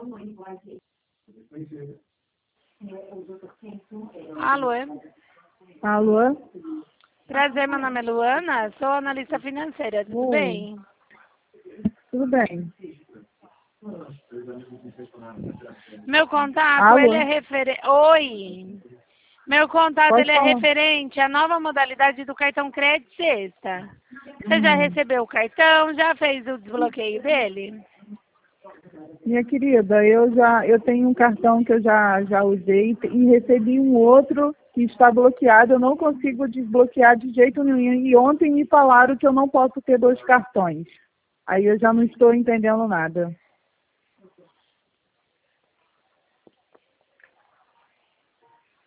Alô? Alô? Prazer, meu nome é Luana, sou analista financeira, tudo bem? Tudo bem. Meu contato, Alô? ele é Oi! Meu contato, Pode ele é falar. referente à nova modalidade do cartão crédito sexta. Você já recebeu o cartão? Já fez o desbloqueio dele? Minha querida, eu tenho um cartão que eu já usei e recebi um outro que está bloqueado. Eu não consigo desbloquear de jeito nenhum. E ontem me falaram que eu não posso ter 2 cartões. Aí eu já não estou entendendo nada.